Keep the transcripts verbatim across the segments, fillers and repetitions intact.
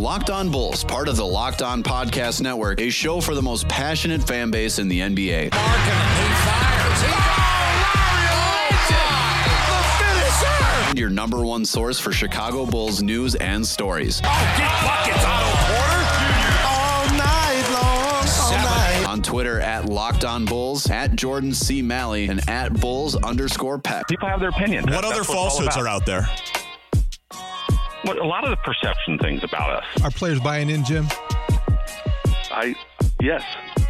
Locked On Bulls, part of the Locked On Podcast Network, a show for the most passionate fan base in the N B A. Markkanen, he fires. He And your number one source for Chicago Bulls news and stories. Oh, get buckets, Otto Porter. All night long, all night. On Twitter at Locked On Bulls, at Jordan C. Malley, and at Bulls underscore Peck. People have their opinion. What That's other falsehoods are out there? What, a lot of the perception things about us. Are players buying in, Jim? I, yes.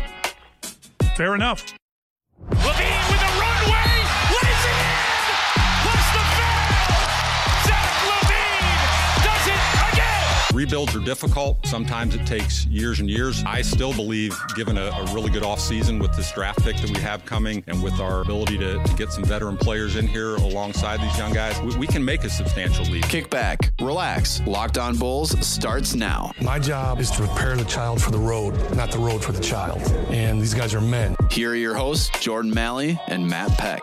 Fair enough. LaVine with a runway, lays it in, plus the foul. Zach LaVine does it again. Rebuilds are difficult. Sometimes it takes years and years. I still believe, given a, a really good offseason with this draft pick that we have coming and with our ability to, to get some veteran players in here alongside these young guys, we, we can make a substantial leap. Kick back, relax. Locked On Bulls starts now. My job is to prepare the child for the road, not the road for the child. And these guys are men. Here are your hosts, Jordan Malley and Matt Peck.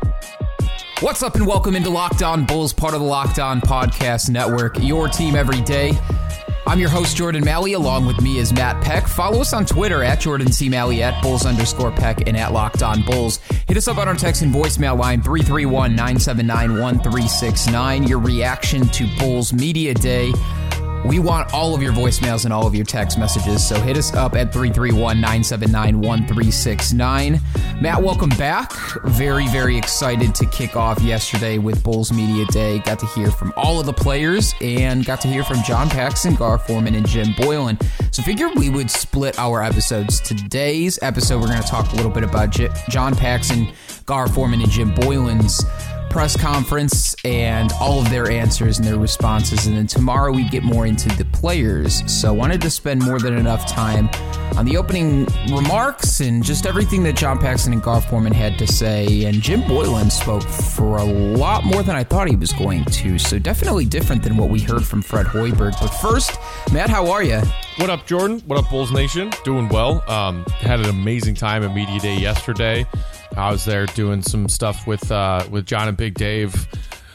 What's up and welcome into Locked On Bulls, part of the Locked On Podcast Network, your team every day. I'm your host, Jordan Malley. Along with me is Matt Peck. Follow us on Twitter at Jordan C. Malley, at Bulls underscore Peck, and at Locked On Bulls. Hit us up on our text and voicemail line, three three one, nine seven nine, one three six nine. Your reaction to Bulls Media Day. We want all of your voicemails and all of your text messages, so hit us up at three three one, nine seven nine, one three six nine. Matt, welcome back. Very, very excited to kick off yesterday with Bulls Media Day. Got to hear from all of the players and got to hear from John Paxson, Gar Forman, and Jim Boylen. So figured we would split our episodes. Today's episode, we're going to talk a little bit about J- John Paxson, Gar Forman, and Jim Boylen's press conference and all of their answers and their responses, and then tomorrow we get more into the players. So wanted to spend more than enough time on the opening remarks and just everything that John Paxson and Gar Forman had to say, and Jim Boylen spoke for a lot more than I thought he was going to, so definitely different than what we heard from Fred Hoiberg. But first, Matt, how are you? What up, Jordan? What up, Bulls Nation? Doing well. Um, had an amazing time at Media Day yesterday. I was there doing some stuff with uh, with John and Big Dave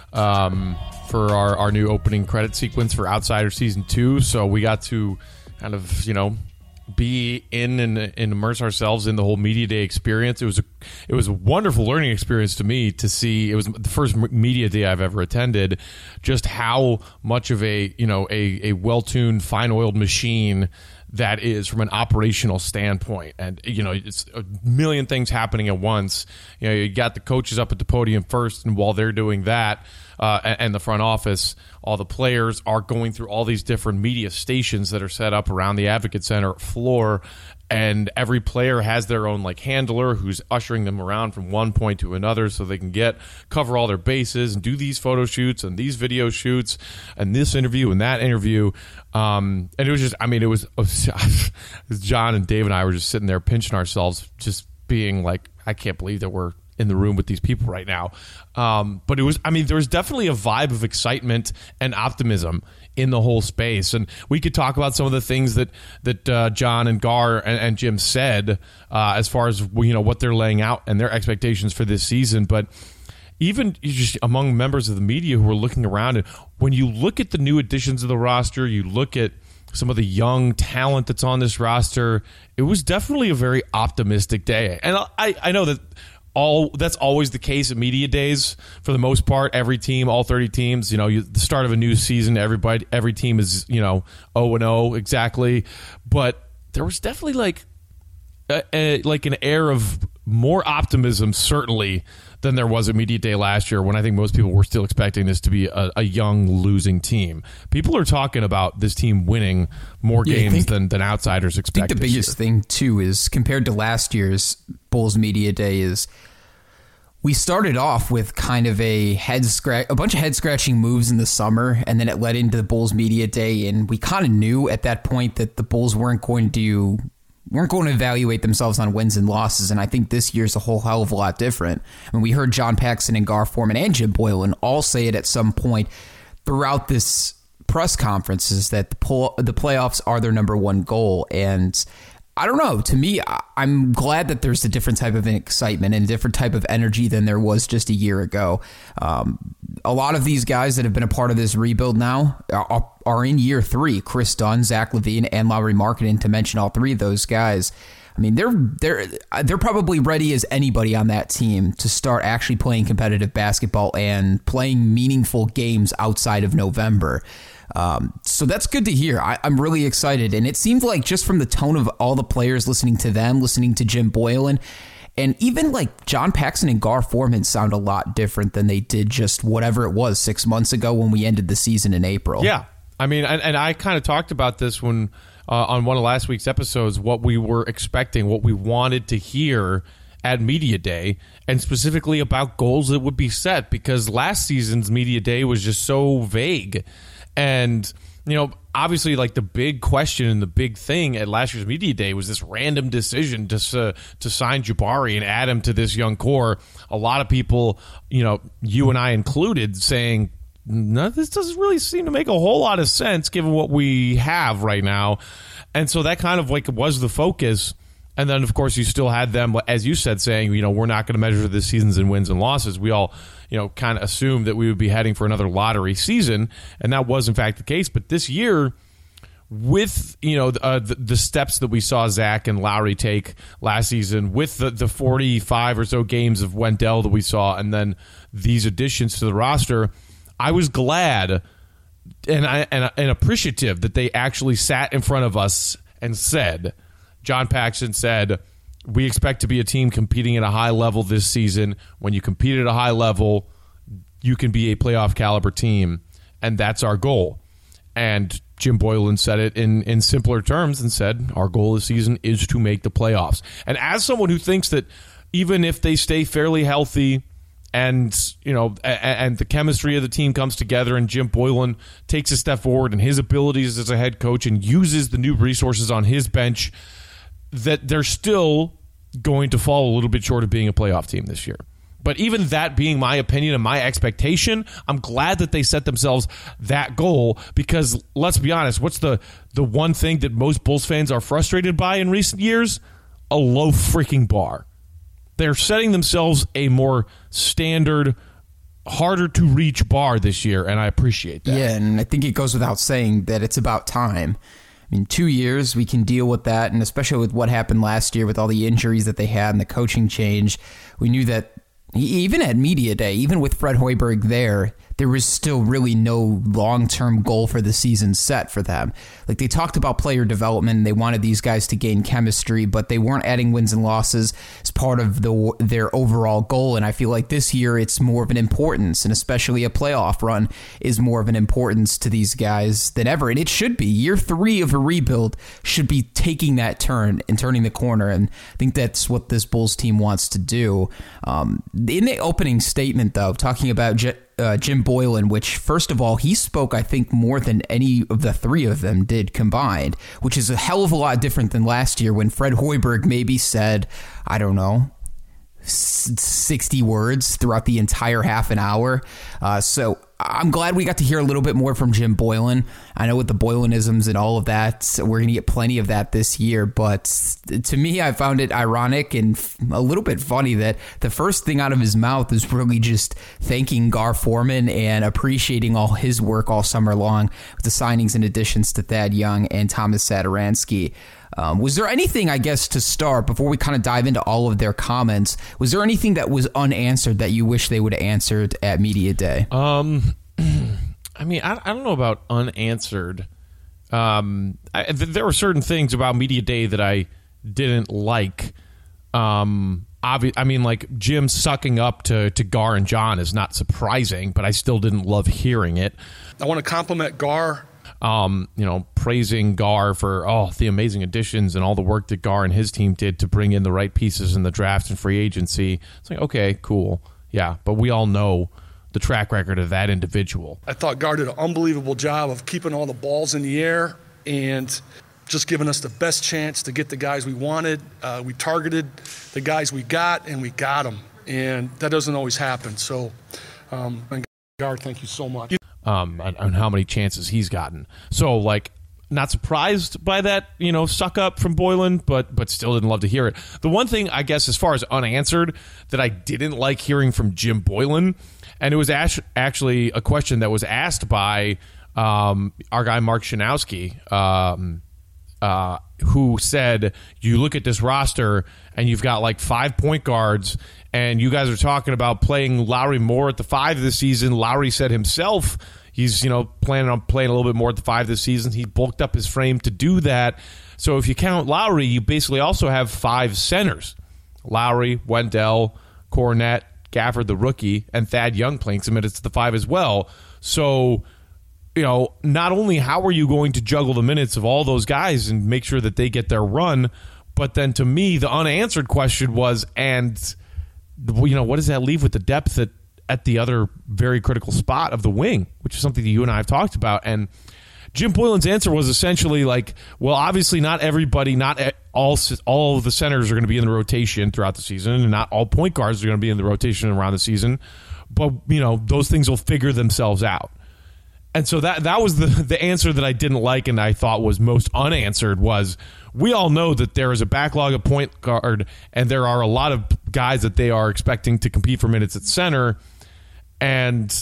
um, for our, our new opening credit sequence for Outsider Season two. So we got to kind of, you know, be in and, and immerse ourselves in the whole Media Day experience. It was a it was a wonderful learning experience to me to see. It was the first Media Day I've ever attended. Just how much of a, you know, a, a well-tuned, fine-oiled machine that is from an operational standpoint. And, you know, it's a million things happening at once. You know, you got the coaches up at the podium first, and while they're doing that, uh, and the front office, all the players are going through all these different media stations that are set up around the Advocate Center floor, and every player has their own like handler who's ushering them around from one point to another so they can get cover all their bases and do these photo shoots and these video shoots and this interview and that interview. Um, and it was just, I mean, it was, John and Dave and I were just sitting there pinching ourselves, just being like, I can't believe that we're in the room with these people right now. Um, but it was, I mean, there was definitely a vibe of excitement and optimism in the whole space. And we could talk about some of the things that, that uh, John and Gar and, and Jim said uh, as far as, you know, what they're laying out and their expectations for this season. But even just among members of the media who were looking around, and when you look at the new additions of the roster, you look at some of the young talent that's on this roster, it was definitely a very optimistic day. And I, I know that all that's always the case at media days for the most part. Every team, all thirty teams, you know, you, the start of a new season, everybody, every team is, you know, oh and oh exactly. But there was definitely like a, a, like an air of more optimism, certainly, than there was at Media Day last year, when I think most people were still expecting this to be a, a young losing team. People are talking about this team winning more yeah, games think, than, than outsiders expect. I think the biggest year. thing, too, is compared to last year's Bulls Media Day is we started off with kind of a head scratch, a bunch of head scratching moves in the summer, and then it led into the Bulls Media Day, and we kind of knew at that point that the Bulls weren't going to weren't going to evaluate themselves on wins and losses, and I think this year's a whole hell of a lot different. I mean, we heard John Paxson and Gar Forman and Jim Boylen all say it at some point throughout this press conference, is that the pull, the playoffs are their number one goal, and I don't know. To me, I'm glad that there's a different type of excitement and a different type of energy than there was just a year ago. Um, a lot of these guys that have been a part of this rebuild now are, are in year three. Chris Dunn, Zach LaVine, and Lauri Markkanen, to mention all three of those guys. I mean, they're they're they're probably ready as anybody on that team to start actually playing competitive basketball and playing meaningful games outside of November. Um, so that's good to hear. I, I'm really excited. And it seemed like just from the tone of all the players, listening to them, listening to Jim Boylen, and even like John Paxson and Gar Forman sound a lot different than they did just whatever it was six months ago when we ended the season in April. Yeah. I mean, and, and I kind of talked about this when uh, on one of last week's episodes, what we were expecting, what we wanted to hear at Media Day, and specifically about goals that would be set, because last season's Media Day was just so vague. And, you know, obviously, like, the big question and the big thing at last year's Media Day was this random decision to uh, to sign Jabari and add him to this young core. A lot of people, you know, you and I included, saying, no, this doesn't really seem to make a whole lot of sense given what we have right now. And so that kind of, like, was the focus. And then, of course, you still had them, as you said, saying, you know, we're not going to measure this season's in wins and losses. We all, you know, kind of assumed that we would be heading for another lottery season, and that was, in fact, the case. But this year, with, you know, uh, the, the steps that we saw Zach and Lauri take last season, with the, the forty-five or so games of Wendell that we saw, and then these additions to the roster, I was glad and, I, and, and appreciative that they actually sat in front of us and said, John Paxson said, we expect to be a team competing at a high level this season. When you compete at a high level, you can be a playoff caliber team, and that's our goal. And Jim Boylen said it in, in simpler terms and said, our goal this season is to make the playoffs. And as someone who thinks that even if they stay fairly healthy and, you know, and the chemistry of the team comes together and Jim Boylen takes a step forward in his abilities as a head coach and uses the new resources on his bench, that they're still going to fall a little bit short of being a playoff team this year. But even that being my opinion and my expectation, I'm glad that they set themselves that goal, because let's be honest, what's the, the one thing that most Bulls fans are frustrated by in recent years? A low freaking bar. They're setting themselves a more standard, harder to reach bar this year, and I appreciate that. Yeah, and I think it goes without saying that it's about time. I mean, two years, we can deal with that, and especially with what happened last year with all the injuries that they had and the coaching change, we knew that even at Media Day, even with Fred Hoiberg there, there was still really no long-term goal for the season set for them. Like, they talked about player development, and they wanted these guys to gain chemistry, but they weren't adding wins and losses as part of the their overall goal. And I feel like this year it's more of an importance, and especially a playoff run is more of an importance to these guys than ever. And it should be. Year three of a rebuild should be taking that turn and turning the corner, and I think that's what this Bulls team wants to do. Um, in the opening statement, though, talking about J- uh, Jim Boylen, which, first of all, he spoke, I think, more than any of the three of them did combined, which is a hell of a lot different than last year when Fred Hoiberg maybe said, I don't know, sixty words throughout the entire half an hour. Uh, so I'm glad we got to hear a little bit more from Jim Boylen. I know with the Boylenisms and all of that, we're going to get plenty of that this year. But to me, I found it ironic and a little bit funny that the first thing out of his mouth is really just thanking Gar Forman and appreciating all his work all summer long with the signings and additions to Thad Young and Thomas Satoransky. Um, was there anything, I guess, to start, before we kind of dive into all of their comments, was there anything that was unanswered that you wish they would have answered at Media Day? Um, I mean, I, I don't know about unanswered. Um, I, th- there were certain things about Media Day that I didn't like. Um, obvi- I mean, like, Jim sucking up to, to Gar and John is not surprising, but I still didn't love hearing it. I want to compliment Gar. Um, you know, praising Gar for oh the amazing additions and all the work that Gar and his team did to bring in the right pieces in the draft and free agency. It's like, okay, cool. Yeah, but we all know the track record of that individual. I thought Gar did an unbelievable job of keeping all the balls in the air and just giving us the best chance to get the guys we wanted. Uh, we targeted the guys we got, and we got them. And that doesn't always happen. So, um, and Gar, thank you so much. Um, on, on how many chances he's gotten. So, like, not surprised by that, you know, suck up from Boylen, but but still didn't love to hear it. The one thing, I guess, as far as unanswered that I didn't like hearing from Jim Boylen, and it was actually a question that was asked by um, our guy Mark Shanowski, um, uh, who said, you look at this roster and you've got like five point guards, and you guys are talking about playing Lowry more at the five this season. Lowry said himself he's, you know, planning on playing a little bit more at the five this season. He bulked up his frame to do that. So if you count Lowry, you basically also have five centers. Lowry, Wendell, Kornet, Gafford the rookie, and Thad Young playing some minutes at the five as well. So, you know, not only how are you going to juggle the minutes of all those guys and make sure that they get their run, but then to me, the unanswered question was, and, you know, what does that leave with the depth at at the other very critical spot of the wing, which is something that you and I have talked about. And Jim Boylen's answer was essentially like, well, obviously not everybody, not all all of the centers are going to be in the rotation throughout the season, and not all point guards are going to be in the rotation around the season. But, you know, those things will figure themselves out. And so that that was the, the answer that I didn't like and I thought was most unanswered was, we all know that there is a backlog of point guard, and there are a lot of guys that they are expecting to compete for minutes at center. And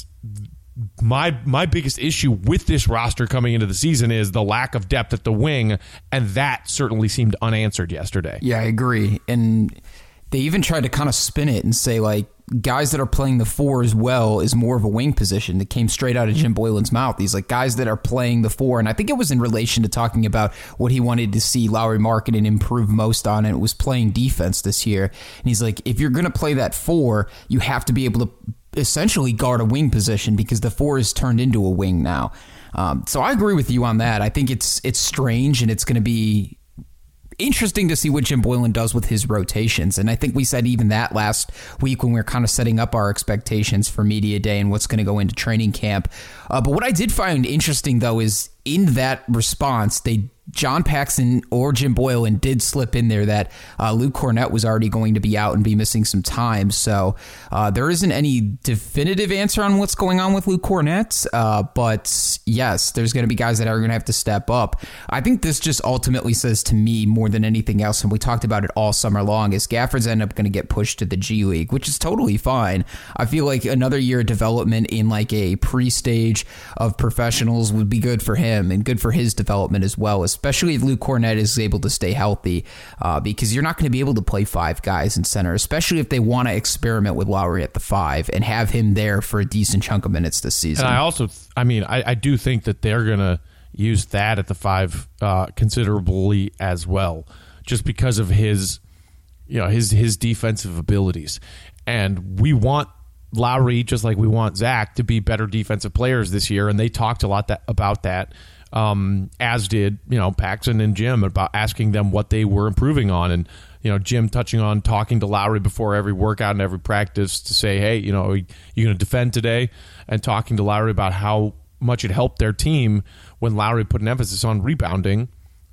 my my biggest issue with this roster coming into the season is the lack of depth at the wing, and that certainly seemed unanswered yesterday. Yeah, I agree. And they even tried to kind of spin it and say, like, guys that are playing the four as well is more of a wing position. That came straight out of Jim Boylen's mouth. He's like, guys that are playing the four, and I think it was in relation to talking about what he wanted to see Lowry Markkanen improve most on, and it was playing defense this year. And he's like, if you're going to play that four, you have to be able to essentially guard a wing position, because the four is turned into a wing now. Um, so I agree with you on that. I think it's it's strange, and it's going to be interesting to see what Jim Boylen does with his rotations. And I think we said even that last week when we were kind of setting up our expectations for Media Day and what's going to go into training camp. Uh, but what I did find interesting, though, is in that response, they John Paxson or Jim Boylen did slip in there that uh, Luke Kornet was already going to be out and be missing some time. So uh, there isn't any definitive answer on what's going on with Luke Kornet. Uh, but yes, there's going to be guys that are going to have to step up. I think this just ultimately says to me more than anything else, and we talked about it all summer long, is Gafford's end up going to get pushed to the G League, which is totally fine. I feel like another year of development in like a pre-stage of professionals would be good for him and good for his development as well, especially if Luke Kornet is able to stay healthy, uh, because you're not going to be able to play five guys in center, especially if they want to experiment with Lowry at the five and have him there for a decent chunk of minutes this season. And I also, I mean, I, I do think that they're going to use that at the five uh, considerably as well, just because of his, you know, his his defensive abilities. And we want Lowry, just like we want Zach, to be better defensive players this year, and they talked a lot that, about that. Um, as did, you know, Paxson and Jim, about asking them what they were improving on. And, you know, Jim touching on talking to Lowry before every workout and every practice to say, hey, you know, are you going to defend today? And talking to Lowry about how much it helped their team when Lowry put an emphasis on rebounding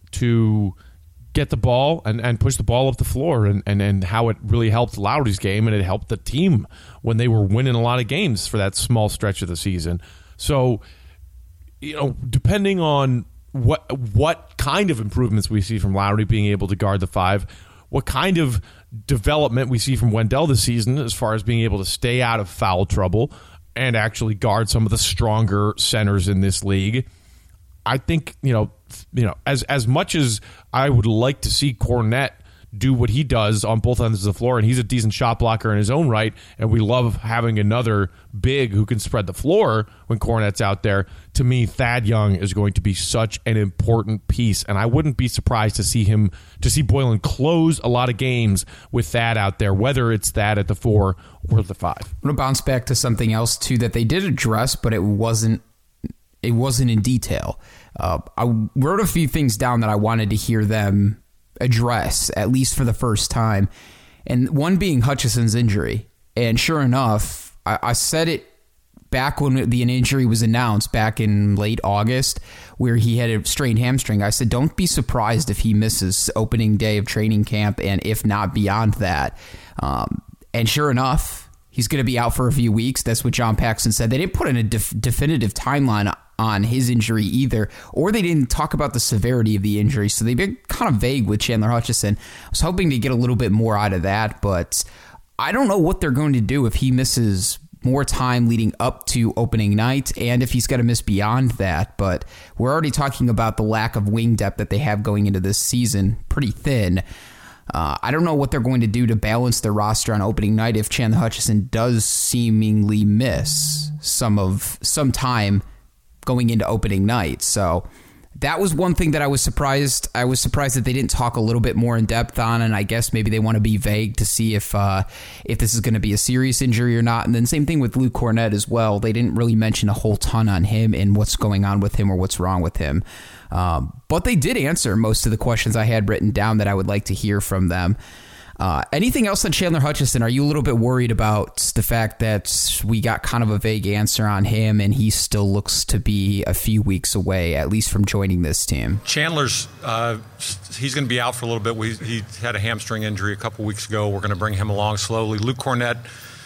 to get the ball and, and push the ball up the floor, and, and, and how it really helped Lowry's game, and it helped the team when they were winning a lot of games for that small stretch of the season. So, you know, depending on what what kind of improvements we see from Lowry being able to guard the five, what kind of development we see from Wendell this season as far as being able to stay out of foul trouble and actually guard some of the stronger centers in this league, I think, you know, you know, as as much as I would like to see Kornet do what he does on both ends of the floor, and he's a decent shot blocker in his own right, and we love having another big who can spread the floor when Kornet's out there. To me, Thad Young is going to be such an important piece, and I wouldn't be surprised to see him to see Boylen close a lot of games with Thad out there, whether it's Thad at the four or the five. I'm going to bounce back to something else too that they did address, but it wasn't it wasn't in detail. Uh, I wrote a few things down that I wanted to hear them address, at least for the first time, and one being Hutchison's injury. And sure enough, I, I said it back when the injury was announced back in late August, where he had a strained hamstring. I said, don't be surprised if he misses opening day of training camp, and if not beyond that. Um, and sure enough, he's going to be out for a few weeks. That's what John Paxson said. They didn't put in a def- definitive timeline on his injury either, or they didn't talk about the severity of the injury, so they've been kind of vague with Chandler Hutchison. I was hoping to get a little bit more out of that, but I don't know what they're going to do if he misses more time leading up to opening night and if he's got to miss beyond that. But we're already talking about the lack of wing depth that they have going into this season, pretty thin. Uh, I don't know what they're going to do to balance their roster on opening night if Chandler Hutchison does seemingly miss some of some time going into opening night. So that was one thing that I was surprised. I was surprised that they didn't talk a little bit more in depth on, and I guess maybe they want to be vague to see if uh, if this is going to be a serious injury or not. And then same thing with Luke Cornett as well. They didn't really mention a whole ton on him and what's going on with him or what's wrong with him. Um, but they did answer most of the questions I had written down that I would like to hear from them. Uh, anything else on Chandler Hutchison? Are you a little bit worried about the fact that we got kind of a vague answer on him and he still looks to be a few weeks away, at least from joining this team? Chandler's, uh, he's going to be out for a little bit. We, he had a hamstring injury a couple weeks ago. We're going to bring him along slowly. Luke Cornett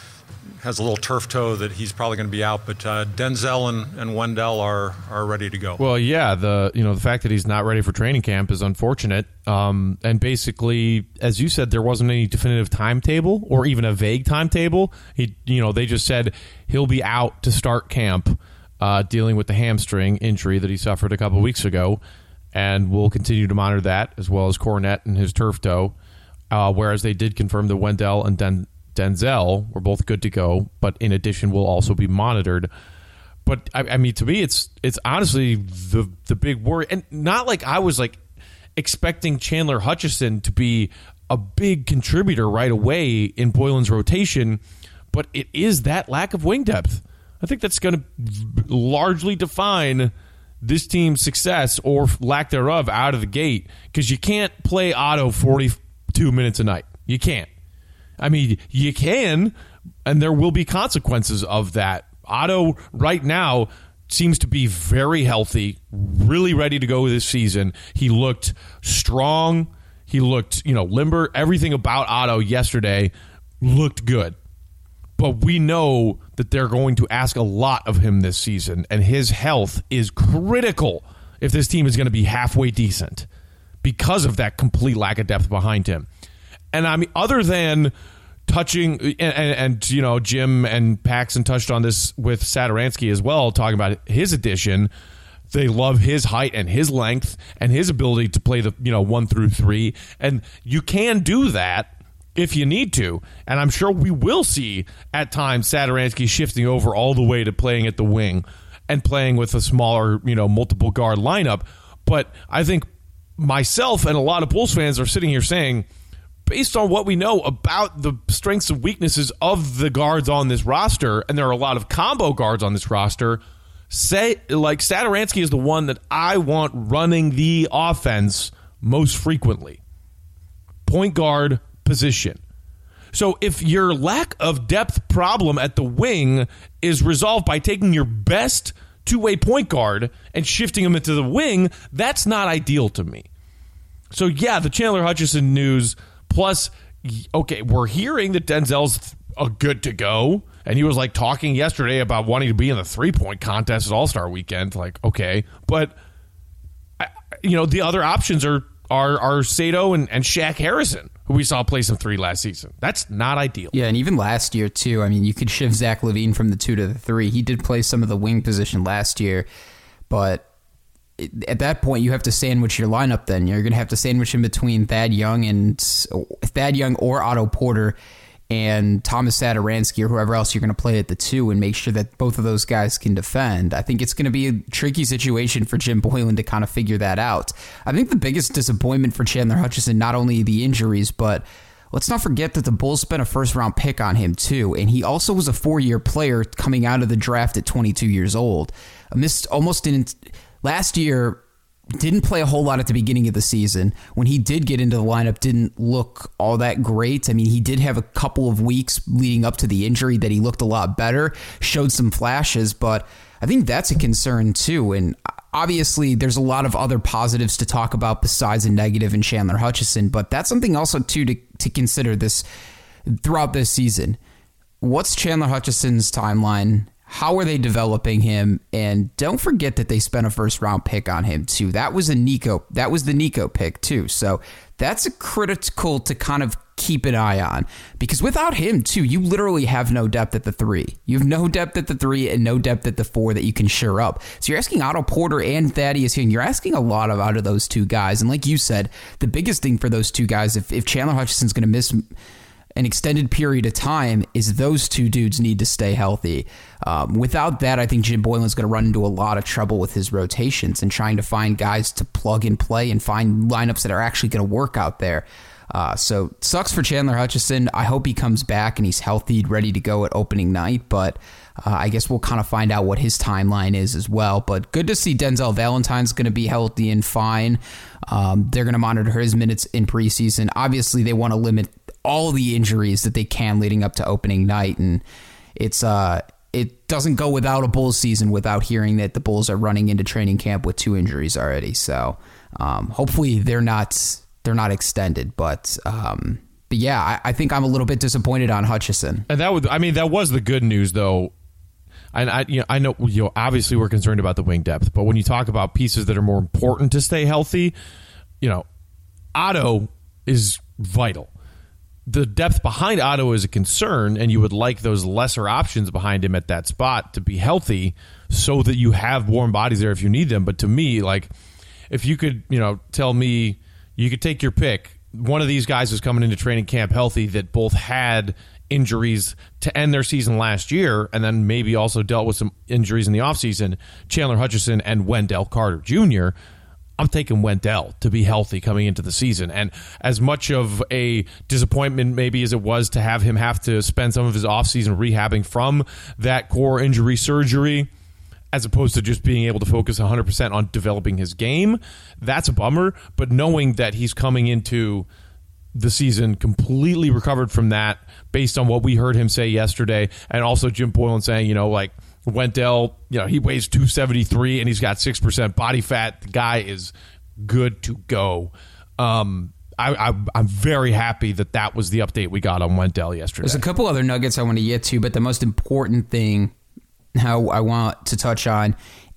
has a little turf toe that he's probably going to be out, but uh, Denzel and, and Wendell are are ready to go. Well, yeah, the you know the fact that he's not ready for training camp is unfortunate. Um, and basically, as you said, there wasn't any definitive timetable or even a vague timetable. He, you know, they just said he'll be out to start camp, uh, dealing with the hamstring injury that he suffered a couple weeks ago, and we'll continue to monitor that as well as Cornett and his turf toe. Uh, whereas they did confirm that Wendell and Den. Denzel were both good to go, but in addition will also be monitored. But I, I mean, to me, it's it's honestly the the big worry, and not like I was like expecting Chandler Hutchison to be a big contributor right away in Boylen's rotation, but it is that lack of wing depth. I think that's going to largely define this team's success or lack thereof out of the gate, because you can't play Otto forty-two minutes a night. You can't. I mean, you can, and there will be consequences of that. Otto, right now, seems to be very healthy, really ready to go this season. He looked strong. He looked, you know, limber. Everything about Otto yesterday looked good. But we know that they're going to ask a lot of him this season, and his health is critical if this team is going to be halfway decent because of that complete lack of depth behind him. And I mean, other than touching, and, and, and you know, Jim and Paxson touched on this with Satoransky as well, talking about his addition. They love his height and his length and his ability to play the, you know, one through three. And you can do that if you need to. And I'm sure we will see at times Satoransky shifting over all the way to playing at the wing and playing with a smaller, you know, multiple guard lineup. But I think myself and a lot of Bulls fans are sitting here saying, based on what we know about the strengths and weaknesses of the guards on this roster, and there are a lot of combo guards on this roster, say like Satoransky is the one that I want running the offense most frequently. Point guard position. So if your lack of depth problem at the wing is resolved by taking your best two-way point guard and shifting him into the wing, that's not ideal to me. So yeah, the Chandler Hutchison news. Plus, okay, we're hearing that Denzel's uh, good to go, and he was like talking yesterday about wanting to be in the three-point contest at All-Star Weekend. Like, okay, but you know the other options are are are Sato and, and Shaq Harrison, who we saw play some three last season. That's not ideal. Yeah, and even last year too. I mean, you could shift Zach LaVine from the two to the three. He did play some of the wing position last year, but at that point, you have to sandwich your lineup then. You're going to have to sandwich in between Thad Young and Thad Young or Otto Porter and Thomas Satoransky or whoever else you're going to play at the two and make sure that both of those guys can defend. I think it's going to be a tricky situation for Jim Boylen to kind of figure that out. I think the biggest disappointment for Chandler Hutchison, not only the injuries, but let's not forget that the Bulls spent a first-round pick on him too, and he also was a four-year player coming out of the draft at twenty-two years old. I missed almost didn't... Last year, didn't play a whole lot at the beginning of the season. When he did get into the lineup, didn't look all that great. I mean, he did have a couple of weeks leading up to the injury that he looked a lot better, showed some flashes, but I think that's a concern too. And obviously, there's a lot of other positives to talk about besides a negative in Chandler Hutchison, but that's something also too to, to consider this throughout this season. What's Chandler Hutchison's timeline? How are they developing him? And don't forget that they spent a first round pick on him too. That was a Nico. That was the Nico pick too. So that's a critical to kind of keep an eye on, because without him too, you literally have no depth at the three. You have no depth at the three and no depth at the four that you can shore up. So you're asking Otto Porter and Thaddeus Young. You're asking a lot of out of those two guys. And like you said, the biggest thing for those two guys, if, if Chandler Hutchison's going to miss an extended period of time, is those two dudes need to stay healthy. Um, without that, I think Jim Boylen's going to run into a lot of trouble with his rotations and trying to find guys to plug and play and find lineups that are actually going to work out there. Uh, so sucks for Chandler Hutchison. I hope he comes back and he's healthy, ready to go at opening night, but uh, I guess we'll kind of find out what his timeline is as well. But good to see Denzel Valentine's going to be healthy and fine. Um, they're going to monitor his minutes in preseason. Obviously, they want to limit all the injuries that they can leading up to opening night, and it's uh it doesn't go without a Bulls season without hearing that the Bulls are running into training camp with two injuries already. So um, hopefully they're not they're not extended, but um, but yeah, I, I think I'm a little bit disappointed on Hutchison. And that would I mean that was the good news though. And I you know I know you know obviously we're concerned about the wing depth, but when you talk about pieces that are more important to stay healthy, you know, Otto is vital. The depth behind Otto is a concern, and you would like those lesser options behind him at that spot to be healthy so that you have warm bodies there if you need them. But to me, like, if you could, you know, tell me you could take your pick, one of these guys is coming into training camp healthy that both had injuries to end their season last year and then maybe also dealt with some injuries in the offseason, Chandler Hutchison and Wendell Carter Junior, I'm taking Wendell to be healthy coming into the season. And as much of a disappointment maybe as it was to have him have to spend some of his offseason rehabbing from that core injury surgery, as opposed to just being able to focus one hundred percent on developing his game, that's a bummer. But knowing that he's coming into the season completely recovered from that based on what we heard him say yesterday, and also Jim Boylen saying, you know, like, Wendell, you know, he weighs two seventy-three and he's got six percent body fat. The guy is good to go. Um, I, I, I'm very happy that that was the update we got on Wendell yesterday. There's a couple other nuggets I want to get to, but the most important thing how I want to touch on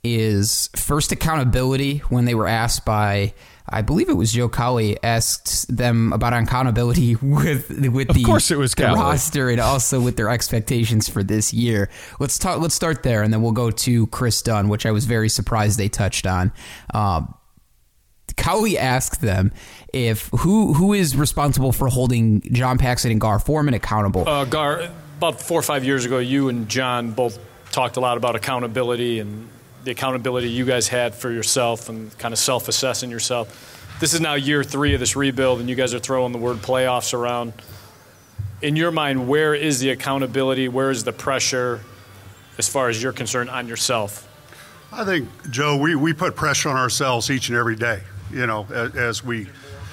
is first accountability. When they were asked by, I believe it was Joe Cowley, asked them about accountability with with of the, course it was the Cowley. roster and also with their expectations for this year. Let's talk. Let's start there, and then we'll go to Chris Dunn, which I was very surprised they touched on. Um, Cowley asked them if who who is responsible for holding John Paxson and Gar Forman accountable. Uh, Gar, about four or five years ago, you and John both talked a lot about accountability and the accountability you guys had for yourself and kind of self-assessing yourself. This is now year three of this rebuild, and you guys are throwing the word playoffs around. In your mind, where is the accountability? Where is the pressure, as far as you're concerned, on yourself? I think, Joe, we, we put pressure on ourselves each and every day, you know, as, as we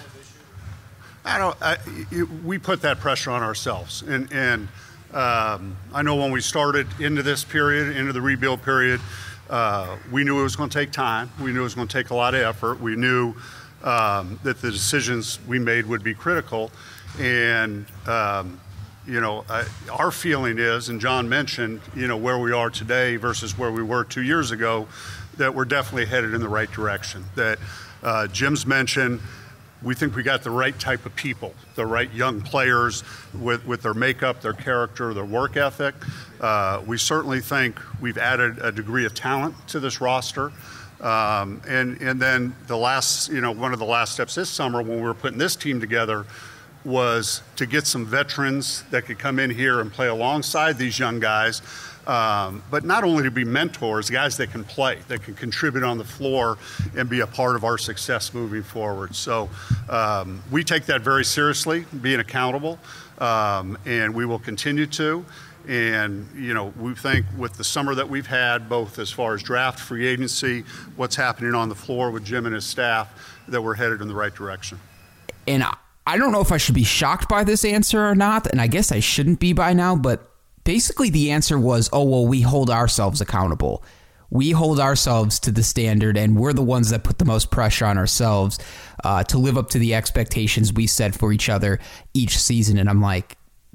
I don't I, we put that pressure on ourselves. And, and um, I know when we started into this period, into the rebuild period, Uh, we knew it was going to take time. We knew it was going to take a lot of effort. We knew um, that the decisions we made would be critical. And, um, you know, I, our feeling is, and John mentioned, you know, where we are today versus where we were two years ago, that we're definitely headed in the right direction. That uh, Jim's mentioned, we think we got the right type of people, the right young players with, with their makeup, their character, their work ethic. Uh, we certainly think we've added a degree of talent to this roster. Um, and, and then the last, you know, one of the last steps this summer when we were putting this team together was to get some veterans that could come in here and play alongside these young guys. Um, but not only to be mentors, guys that can play, that can contribute on the floor and be a part of our success moving forward. So um, we take that very seriously, being accountable, um, and we will continue to. And, you know, we think with the summer that we've had, both as far as draft, free agency, what's happening on the floor with Jim and his staff, that we're headed in the right direction. And I don't know if I should be shocked by this answer or not, and I guess I shouldn't be by now, but basically the answer was, oh, well, we hold ourselves accountable. We hold ourselves to the standard, and we're the ones that put the most pressure on ourselves uh, to live up to the expectations we set for each other each season. And I'm like,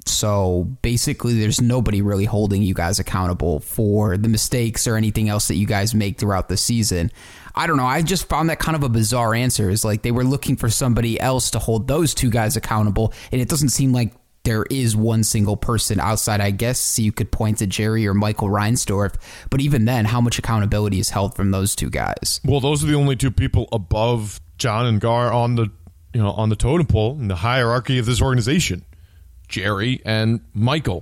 So basically, there's nobody really holding you guys accountable for the mistakes or anything else that you guys make throughout the season. I don't know. I just found that kind of a bizarre answer. Is like they were looking for somebody else to hold those two guys accountable, and it doesn't seem like there is one single person outside, I guess you could point to Jerry or Michael Reinsdorf. But even then, how much accountability is held from those two guys? Well, those are the only two people above John and Gar on the, you know, on the totem pole in the hierarchy of this organization. Jerry and Michael.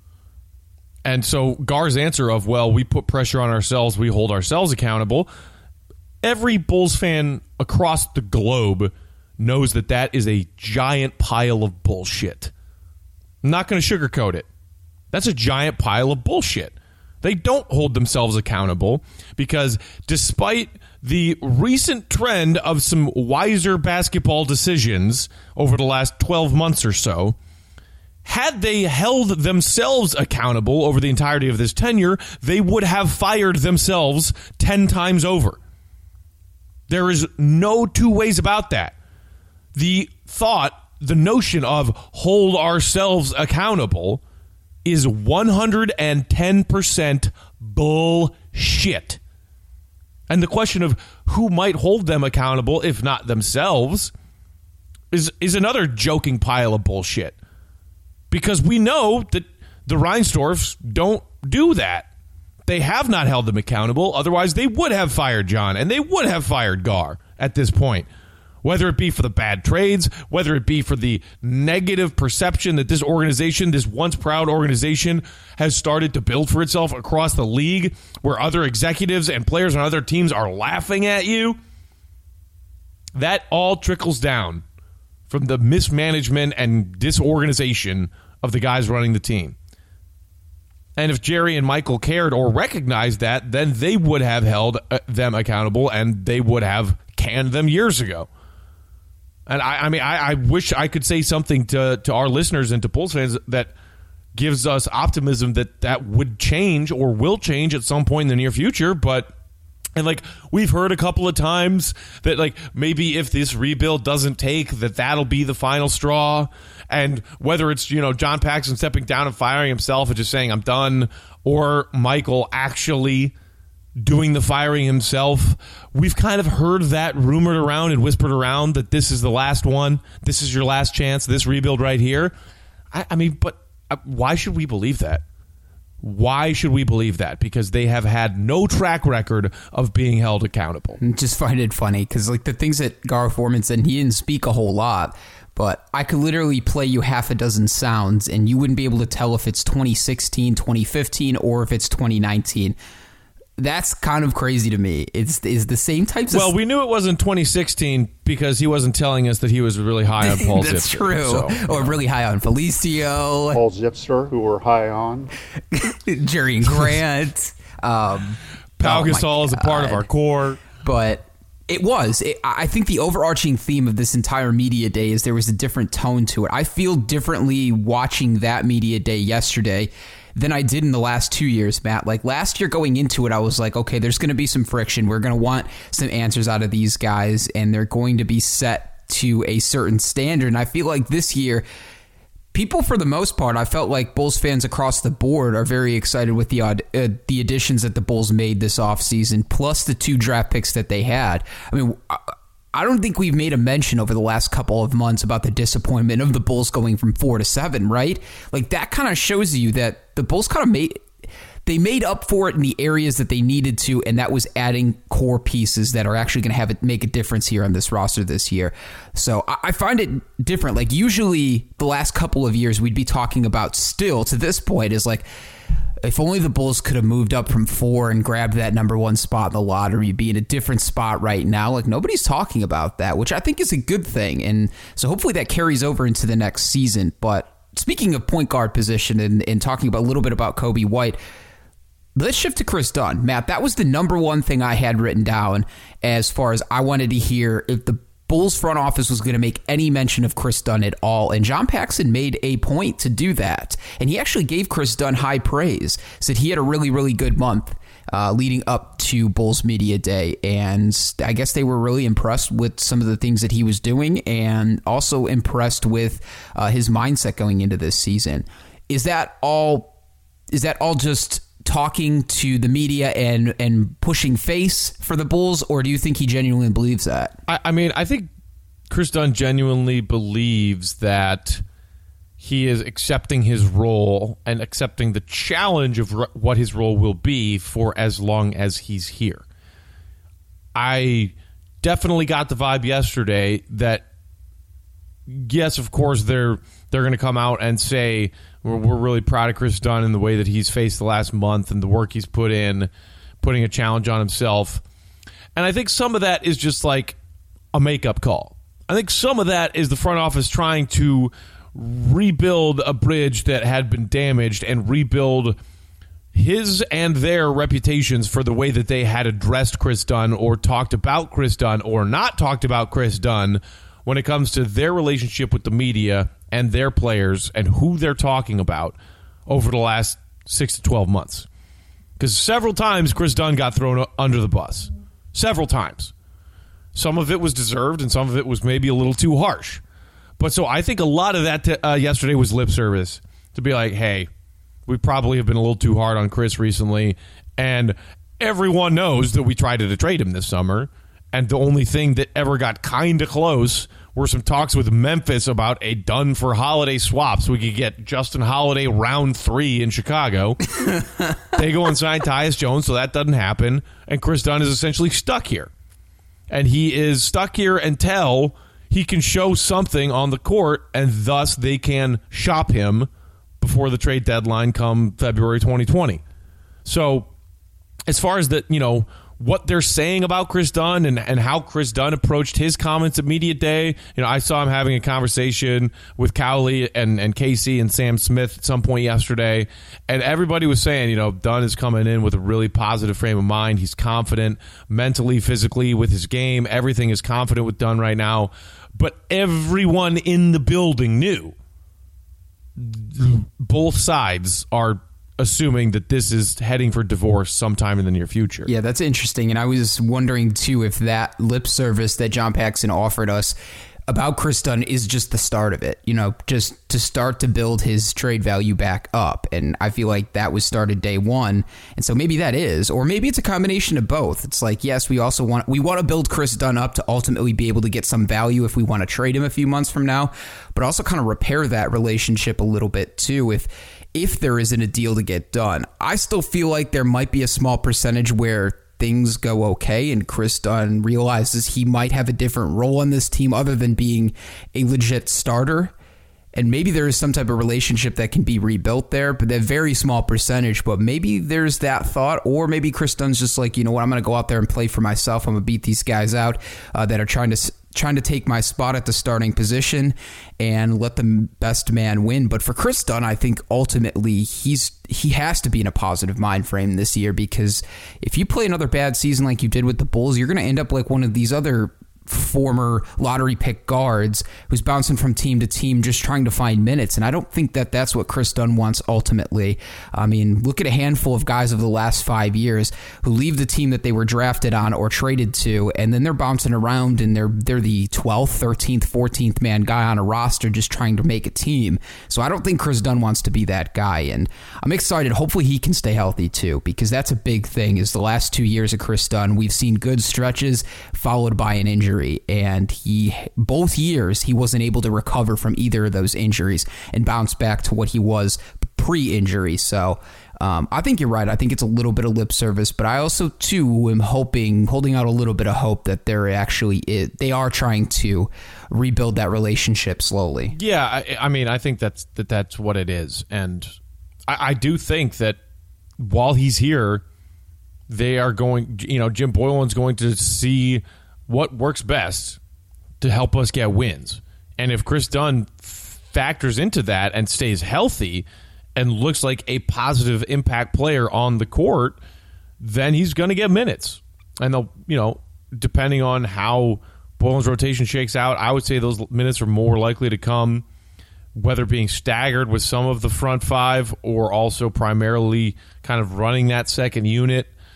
And so Gar's answer of, well, we put pressure on ourselves, we hold ourselves accountable. Every Bulls fan across the globe knows that that is a giant pile of bullshit. I'm not going to sugarcoat it. That's a giant pile of bullshit. They don't hold themselves accountable because despite the recent trend of some wiser basketball decisions over the last twelve months or so, had they held themselves accountable over the entirety of this tenure, they would have fired themselves ten times over. There is no two ways about that. The thought, the notion of hold ourselves accountable is one hundred ten percent bullshit. And the question of who might hold them accountable, if not themselves, is, is another joking pile of bullshit. Because we know that the Reinsdorfs don't do that. They have not held them accountable. Otherwise, they would have fired John, and they would have fired Gar at this point. Whether it be for the bad trades, whether it be for the negative perception that this organization, this once proud organization, has started to build for itself across the league, where other executives and players on other teams are laughing at you, that all trickles down from the mismanagement and disorganization of the guys running the team. And if Jerry and Michael cared or recognized that, then they would have held uh, them accountable and they would have canned them years ago. And I, I mean, I, I wish I could say something to, to our listeners and to Bulls fans that gives us optimism that that would change or will change at some point in the near future. But, and like, we've heard a couple of times that, like, maybe if this rebuild doesn't take, that that'll be the final straw. And whether it's, you know, John Paxson stepping down and firing himself and just saying, I'm done, or Michael actually doing the firing himself, we've kind of heard that rumored around and whispered around that this is the last one. This is your last chance, this rebuild right here. I, I mean, but why should we believe that? Why should we believe that? Because they have had no track record of being held accountable. I just find it funny because, like, the things that Gar Forman said, he didn't speak a whole lot, but I could literally play you half a dozen sounds and you wouldn't be able to tell if it's twenty sixteen, twenty fifteen, or if it's twenty nineteen. That's kind of crazy to me. It's is the same types well, of... Well, we knew it wasn't twenty sixteen because he wasn't telling us that he was really high on Paul Zipser. That's true. So, or really high on Felicio. Paul Zipser, who we're high on. Jerry and Grant. um, Pau oh Gasol is a part of our core. But it was. It, I think the overarching theme of this entire media day is there was a different tone to it. I feel differently watching that media day yesterday than I did in the last two years, Matt. Like, last year going into it, I was like, okay, there's going to be some friction. We're going to want some answers out of these guys, and they're going to be set to a certain standard. And I feel like this year, people, for the most part, I felt like Bulls fans across the board are very excited with the uh, the additions that the Bulls made this offseason, plus the two draft picks that they had. I mean, I, I don't think we've made a mention over the last couple of months about the disappointment of the Bulls going from four to seven, right? Like, that kind of shows you that the Bulls kind of made they made up for it in the areas that they needed to, and that was adding core pieces that are actually going to have it make a difference here on this roster this year. So I, I find it different. Like, usually the last couple of years we'd be talking about still to this point is like, if only the Bulls could have moved up from four and grabbed that number one spot in the lottery, be in a different spot right now. Like, nobody's talking about that, which I think is a good thing. And so hopefully that carries over into the next season. But speaking of point guard position and, and talking about a little bit about Coby White, let's shift to Chris Dunn. Matt, that was the number one thing I had written down as far as I wanted to hear if the Bulls front office was going to make any mention of Chris Dunn at all. And John Paxson made a point to do that. And he actually gave Chris Dunn high praise, said he had a really, really good month. uh, leading up to Bulls Media Day. And I guess they were really impressed with some of the things that he was doing and also impressed with uh, his mindset going into this season. Is that all, is that all just talking to the media and, and pushing face for the Bulls, or do you think he genuinely believes that? I, I mean, I think Chris Dunn genuinely believes that he is accepting his role and accepting the challenge of r- what his role will be for as long as he's here. I definitely got the vibe yesterday that, yes, of course, they're they're going to come out and say, we're, we're really proud of Chris Dunn and the way that he's faced the last month and the work he's put in, putting a challenge on himself. And I think some of that is just like a makeup call. I think some of that is the front office trying to rebuild a bridge that had been damaged and rebuild his and their reputations for the way that they had addressed Chris Dunn or talked about Chris Dunn or not talked about Chris Dunn when it comes to their relationship with the media and their players and who they're talking about over the last six to twelve months. Because several times Chris Dunn got thrown under the bus. Several times. Some of it was deserved, and some of it was maybe a little too harsh. But so I think a lot of that uh, yesterday was lip service to be like, hey, we probably have been a little too hard on Chris recently, and everyone knows that we tried to trade him this summer, and the only thing that ever got kind of close were some talks with Memphis about a done for Holiday swap so we could get Justin Holiday round three in Chicago. They go and sign Tyus Jones, so that doesn't happen, and Chris Dunn is essentially stuck here. And he is stuck here until he can show something on the court, and thus they can shop him before the trade deadline come February twenty twenty. So as far as the, you know, what they're saying about Chris Dunn and, and how Chris Dunn approached his comments at Media Day, you know, I saw him having a conversation with Cowley and, and Casey and Sam Smith at some point yesterday, and everybody was saying, you know, Dunn is coming in with a really positive frame of mind. He's confident mentally, physically with his game. Everything is confident with Dunn right now. But everyone in the building knew. Both sides are assuming that this is heading for divorce sometime in the near future. Yeah, that's interesting. And I was wondering, too, if that lip service that John Paxson offered us about Chris Dunn is just the start of it, you know, just to start to build his trade value back up. And I feel like that was started day one. And so maybe that is, or maybe it's a combination of both. It's like, yes, we also want, we want to build Chris Dunn up to ultimately be able to get some value if we want to trade him a few months from now, but also kind of repair that relationship a little bit too. If, if there isn't a deal to get done, I still feel like there might be a small percentage where things go okay and Chris Dunn realizes he might have a different role on this team other than being a legit starter. And maybe there is some type of relationship that can be rebuilt there, but that very small percentage. But maybe there's that thought, or maybe Chris Dunn's just like, you know what, I'm going to go out there and play for myself. I'm going to beat these guys out uh, that are trying to trying to take my spot at the starting position and let the best man win. But for Chris Dunn, I think ultimately he's he has to be in a positive mind frame this year, because if you play another bad season like you did with the Bulls, you're going to end up like one of these other former lottery pick guards who's bouncing from team to team just trying to find minutes. And I don't think that that's what Chris Dunn wants ultimately. I mean, look at a handful of guys of the last five years who leave the team that they were drafted on or traded to, and then they're bouncing around and they're they're the twelfth, thirteenth, fourteenth man guy on a roster just trying to make a team. So I don't think Chris Dunn wants to be that guy, and I'm excited. Hopefully he can stay healthy too, because that's a big thing. Is the last two years of Chris Dunn, we've seen good stretches followed by an injury. And he, both years, he wasn't able to recover from either of those injuries and bounce back to what he was pre-injury. So um, I think you're right. I think it's a little bit of lip service, but I also too am hoping, holding out a little bit of hope that they're actually it, they are trying to rebuild that relationship slowly. Yeah, I, I mean, I think that's that that's what it is, and I, I do think that while he's here, they are going. You know, Jim Boylan's going to see what works best to help us get wins. And if Chris Dunn factors into that and stays healthy and looks like a positive impact player on the court, then he's going to get minutes. And they'll, you know, depending on how Boylan's rotation shakes out, I would say those minutes are more likely to come, whether being staggered with some of the front five or also primarily kind of running that second unit.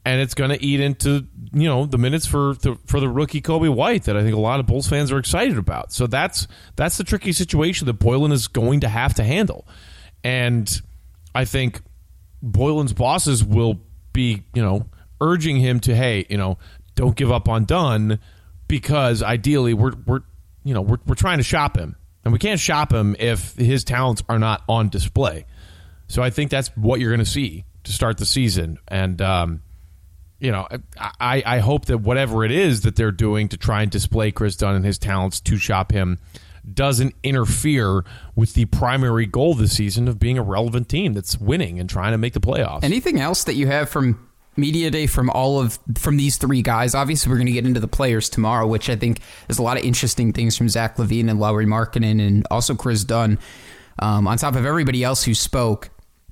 and it's going to eat into, you know, the minutes for the, for the rookie Kobe White that I think a lot of Bulls fans are excited about. So that's that's the tricky situation that Boylen is going to have to handle. And I think Boylen's bosses will be, you know, urging him to, hey, you know, don't give up on Dunn, because ideally we're we're you know we're we're trying to shop him, and we can't shop him if his talents are not on display. So I think that's what you're going to see to start the season. And um, you know, I I hope that whatever it is that they're doing to try and display Chris Dunn and his talents to shop him doesn't interfere with the primary goal this season of being a relevant team that's winning and trying to make the playoffs. Anything else that you have from Media Day from all of from these three guys? Obviously, we're going to get into the players tomorrow, which I think there's a lot of interesting things from Zach LaVine and Lauri Markkanen and also Chris Dunn, um, on top of everybody else who spoke.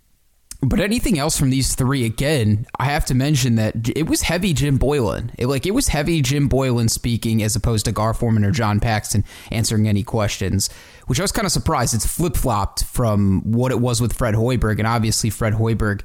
But anything else from these three, again, I have to mention that it was heavy Jim Boylen. It, like, it was heavy Jim Boylen speaking as opposed to Gar Forman or John Paxson answering any questions, which I was kind of surprised. It's flip-flopped from what it was with Fred Hoiberg, and obviously Fred Hoiberg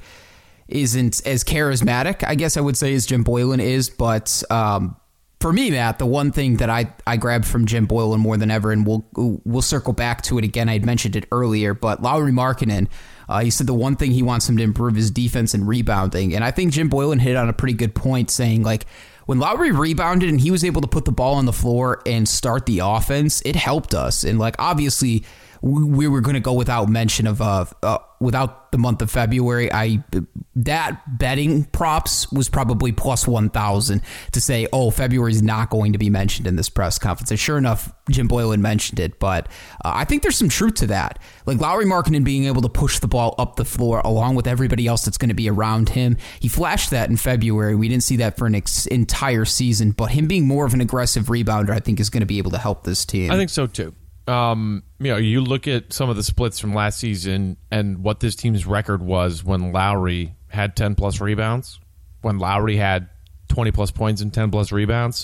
isn't as charismatic, I guess I would say, as Jim Boylen is. But um, for me, Matt, the one thing that I, I grabbed from Jim Boylen more than ever, and we'll we'll circle back to it again, I had mentioned it earlier, but Lauri Markkanen, uh, he said the one thing he wants him to improve is defense and rebounding. And I think Jim Boylen hit on a pretty good point, saying, like, when Lauri rebounded and he was able to put the ball on the floor and start the offense, it helped us. And, like, obviously we were going to go without mention of uh, uh without the month of February. I that betting props was probably plus one thousand to say, oh, February is not going to be mentioned in this press conference. And sure enough, Jim Boylen mentioned it. But uh, I think there's some truth to that. Like Lauri Markkanen being able to push the ball up the floor along with everybody else that's going to be around him. He flashed that in February. We didn't see that for an ex- entire season. But him being more of an aggressive rebounder, I think, is going to be able to help this team. I think so, too. Um, you know, you look at some of the splits from last season and what this team's record was when Lauri had ten plus rebounds, when Lauri had twenty plus points and ten plus rebounds.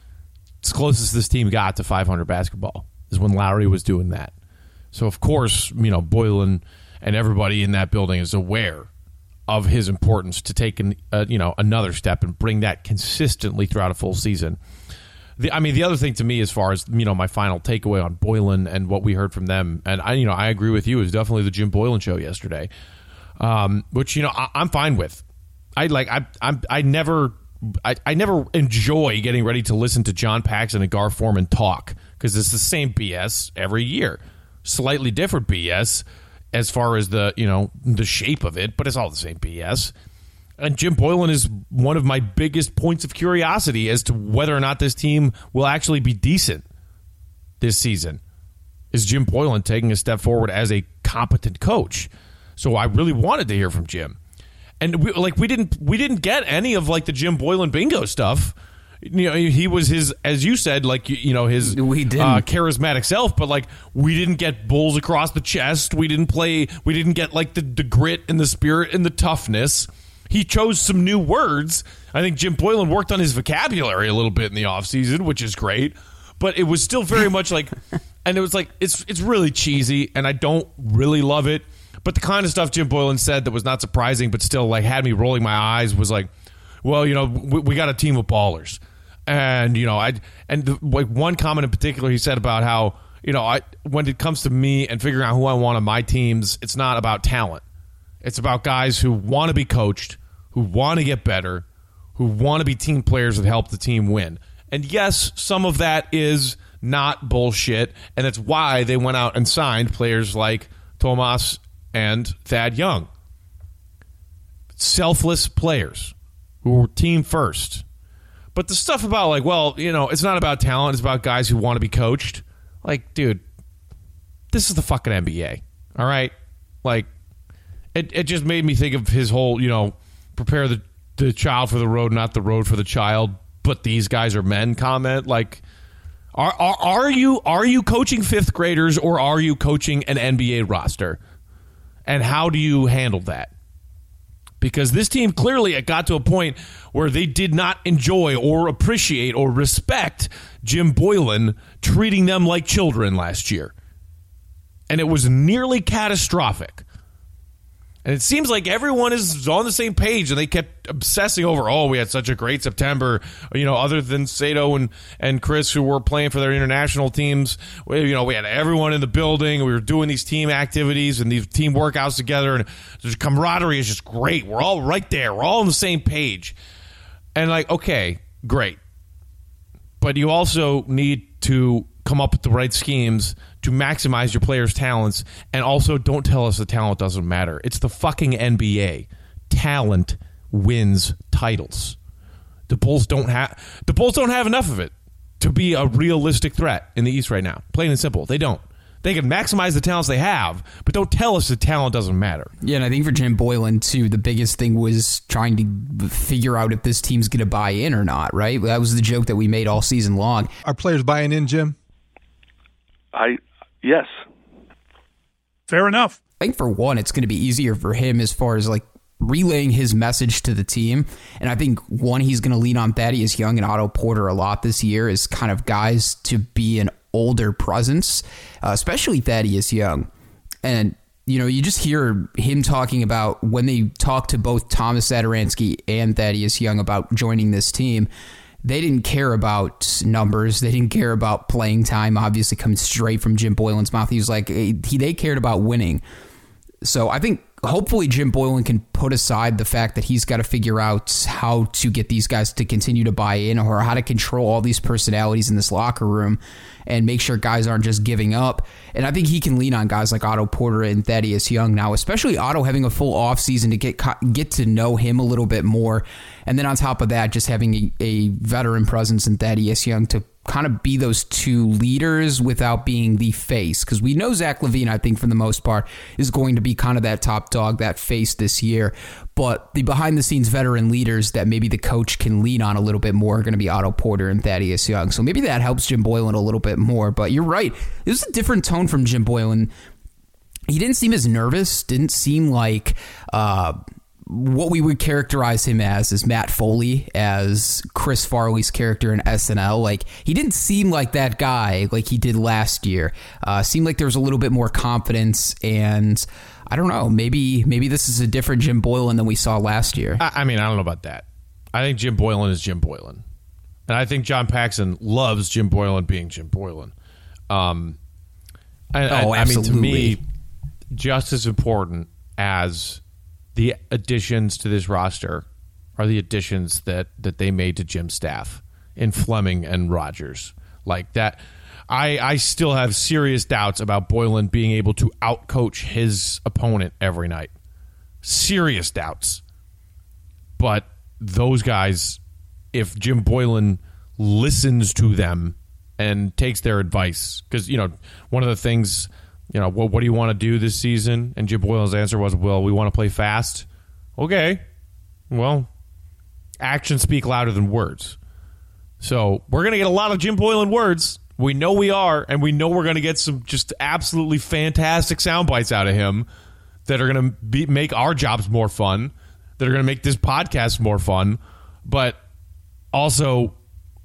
It's closest this team got to five hundred basketball is when Lauri was doing that. So, of course, you know, Boylen and everybody in that building is aware of his importance to take an, uh, you know, another step and bring that consistently throughout a full season. The, I mean, the other thing to me, as far as, you know, my final takeaway on Boylen and what we heard from them, and I, you know, I agree with you, is definitely the Jim Boylen show yesterday, um, which, you know, I, I'm fine with. I like, I, I'm, I never, I, I never enjoy getting ready to listen to John Paxson and Gar Forman talk because it's the same B S every year, slightly different B S as far as the, you know, the shape of it, but it's all the same B S. And Jim Boylen is one of my biggest points of curiosity as to whether or not this team will actually be decent this season. Is Jim Boylen taking a step forward as a competent coach? So I really wanted to hear from Jim. And we, like we didn't we didn't get any of like the Jim Boylen bingo stuff. You know, he was his, as you said, like, you know, his we uh, charismatic self, but like we didn't get bulls across the chest. We didn't play, we didn't get like the, the grit and the spirit and the toughness. He chose some new words. I think Jim Boylen worked on his vocabulary a little bit in the offseason, which is great. But it was still very much like, and it was like, it's it's really cheesy, and I don't really love it. But the kind of stuff Jim Boylen said that was not surprising, but still like had me rolling my eyes was like, well, you know, we, we got a team of ballers. And, you know, I and the, like one comment in particular he said about how, you know, I when it comes to me and figuring out who I want on my teams, it's not about talent. It's about guys who want to be coached, who want to get better, who want to be team players that help the team win. And yes, some of that is not bullshit, and that's why they went out and signed players like Tomas and Thad Young. Selfless players who were team first. But the stuff about, like, well, you know, it's not about talent, it's about guys who want to be coached. Like, dude, this is the fucking N B A, all right? Like, it, it just made me think of his whole, you know, prepare the, the child for the road, not the road for the child, but these guys are men comment. Like, are, are are you are you coaching fifth graders or are you coaching an N B A roster? And how do you handle that? Because this team clearly it got to a point where they did not enjoy or appreciate or respect Jim Boylen treating them like children last year. And it was nearly catastrophic. And it seems like everyone is on the same page, and they kept obsessing over, oh, we had such a great September. You know, other than Sato and, and Chris, who were playing for their international teams, we, you know, we had everyone in the building. We were doing these team activities and these team workouts together, and the camaraderie is just great. We're all right there. We're all on the same page. And like, okay, great. But you also need to come up with the right schemes to maximize your players' talents, and also don't tell us the talent doesn't matter. It's the fucking N B A. Talent wins titles. The Bulls don't have the Bulls don't have enough of it to be a realistic threat in the East right now. Plain and simple. They don't. They can maximize the talents they have, but don't tell us the talent doesn't matter. Yeah, and I think for Jim Boylen, too, the biggest thing was trying to figure out if this team's going to buy in or not, right? That was the joke that we made all season long. Are players buying in, Jim? I Yes. Fair enough. I think for one, it's going to be easier for him as far as like relaying his message to the team. And I think one, he's going to lean on Thaddeus Young and Otto Porter a lot this year as kind of guys to be an older presence, uh, especially Thaddeus Young. And, you know, you just hear him talking about when they talk to both Thomas Satoransky and Thaddeus Young about joining this team. They didn't care about numbers. They didn't care about playing time, obviously coming straight from Jim Boylen's mouth. He was like, he, they cared about winning. So I think hopefully Jim Boylen can put aside the fact that he's got to figure out how to get these guys to continue to buy in, or how to control all these personalities in this locker room and make sure guys aren't just giving up. And I think he can lean on guys like Otto Porter and Thaddeus Young now, especially Otto having a full offseason to get get to know him a little bit more. And then on top of that, just having a, a veteran presence in Thaddeus Young to kind of be those two leaders without being the face. Because we know Zach LaVine, I think, for the most part, is going to be kind of that top dog, that face this year. But the behind-the-scenes veteran leaders that maybe the coach can lean on a little bit more are going to be Otto Porter and Thaddeus Young. So maybe that helps Jim Boylen a little bit more. But you're right. It was a different tone from Jim Boylen. He didn't seem as nervous, didn't seem like... Uh, what we would characterize him as is Matt Foley, as Chris Farley's character in S N L. Like, he didn't seem like that guy like he did last year. Uh, seemed like there was a little bit more confidence, and I don't know, maybe maybe this is a different Jim Boylen than we saw last year. I, I mean, I don't know about that. I think Jim Boylen is Jim Boylen. And I think John Paxson loves Jim Boylen being Jim Boylen. Um, I, oh, I, absolutely. I mean, to me, just as important as the additions to this roster are the additions that, that they made to Jim's staff in Fleming and Rodgers. Like that, I, I still have serious doubts about Boylen being able to outcoach his opponent every night. Serious doubts. But those guys, if Jim Boylen listens to them and takes their advice, because, you know, one of the things... You know, what, what do you want to do this season? And Jim Boylen's answer was, well, we want to play fast. Okay. Well, actions speak louder than words. So we're going to get a lot of Jim Boylen words. We know we are, and we know we're going to get some just absolutely fantastic sound bites out of him that are going to be, make our jobs more fun, that are going to make this podcast more fun. But also,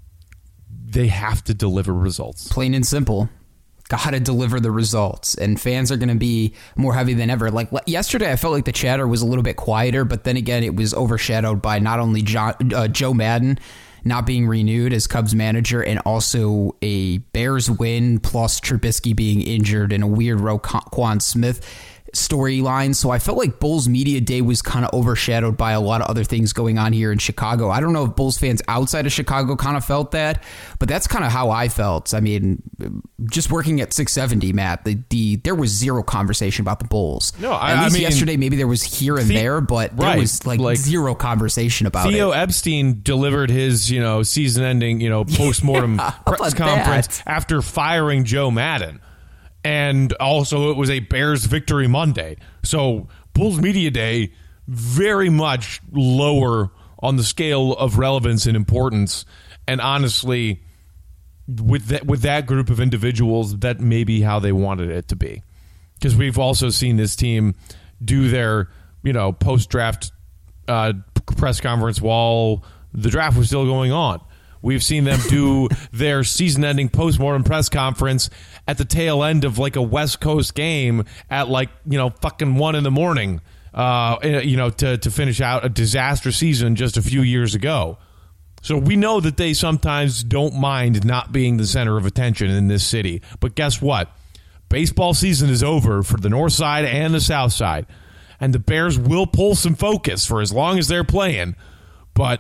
they have to deliver results. Plain and simple. Got to deliver the results, and fans are going to be more heavy than ever. Like yesterday, I felt like the chatter was a little bit quieter, but then again, it was overshadowed by not only John, uh, Joe Madden not being renewed as Cubs manager, and also a Bears win plus Trubisky being injured and a weird Roquan Smith storyline. So I felt like Bulls Media Day was kind of overshadowed by a lot of other things going on here in Chicago. I don't know if Bulls fans outside of Chicago kind of felt that, but that's kind of how I felt. I mean, just working at six seventy, Matt, the, the there was zero conversation about the Bulls. No, I, at least I mean, yesterday maybe there was here and the, there, but right, there was like, like zero conversation about Theo it. Theo Epstein delivered his, you know, season-ending, you know, post-mortem yeah, press conference that? after firing Joe Madden. And also, it was a Bears victory Monday. So, Bulls Media Day, very much lower on the scale of relevance and importance. And honestly, with that, with that group of individuals, that may be how they wanted it to be. Because we've also seen this team do their, you know, post-draft uh, press conference while the draft was still going on. We've seen them do their season-ending post-mortem press conference at the tail end of like a West Coast game at like, you know, fucking one in the morning. uh, you know, to, to finish out a disaster season just a few years ago. So we know that they sometimes don't mind not being the center of attention in this city. But guess what? Baseball season is over for the north side and the south side. And the Bears will pull some focus for as long as they're playing. But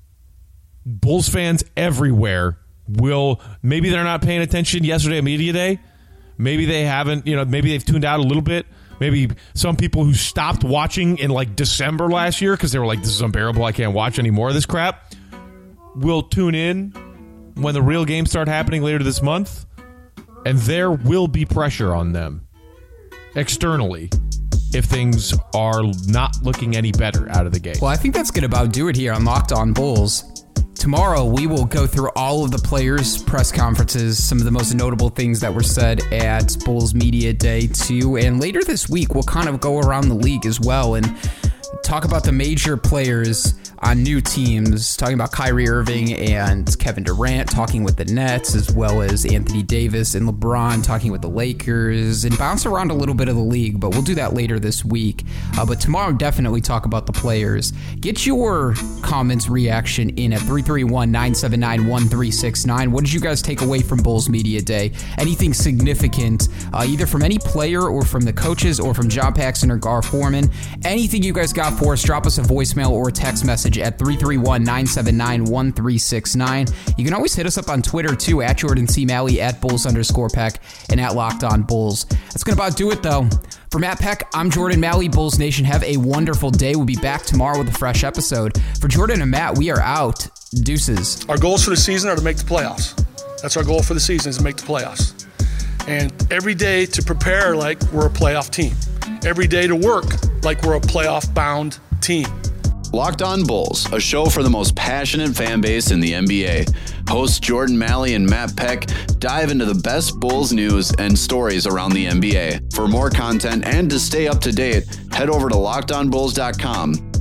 Bulls fans everywhere will, maybe they're not paying attention yesterday at Media Day. Maybe they haven't, you know, maybe they've tuned out a little bit. Maybe some people who stopped watching in like December last year because they were like, this is unbearable, I can't watch any more of this crap, will tune in when the real games start happening later this month. And there will be pressure on them externally if things are not looking any better out of the gate. Well, I think that's going to about do it here on Locked On Bulls. Tomorrow, we will go through all of the players' press conferences, some of the most notable things that were said at Bulls Media Day two. And later this week, we'll kind of go around the league as well and talk about the major players on new teams, talking about Kyrie Irving and Kevin Durant, talking with the Nets, as well as Anthony Davis and LeBron talking with the Lakers, and bounce around a little bit of the league, but we'll do that later this week. Uh, but tomorrow, definitely talk about the players. Get your comments, reaction in at three three one, nine seven nine, one three six nine. What did you guys take away from Bulls Media Day? Anything significant, uh, either from any player or from the coaches or from John Paxson or Gar Forman? Anything you guys got for us, drop us a voicemail or a text message at three three one, nine seven nine, one three six nine. You can always hit us up on Twitter too, at Jordan C. Malley, at Bulls underscore Peck, and at Locked On Bulls. That's going to about do it though. For Matt Peck, I'm Jordan Malley. Bulls Nation, have a wonderful day. We'll be back tomorrow with a fresh episode. For Jordan and Matt, we are out. Deuces. Our goals for the season are to make the playoffs. That's our goal for the season, is to make the playoffs. And every day to prepare like we're a playoff team. Every day to work like we're a playoff-bound team. Locked On Bulls, a show for the most passionate fan base in the N B A. Hosts Jordan Malley and Matt Peck dive into the best Bulls news and stories around the N B A. For more content and to stay up to date, head over to locked on bulls dot com.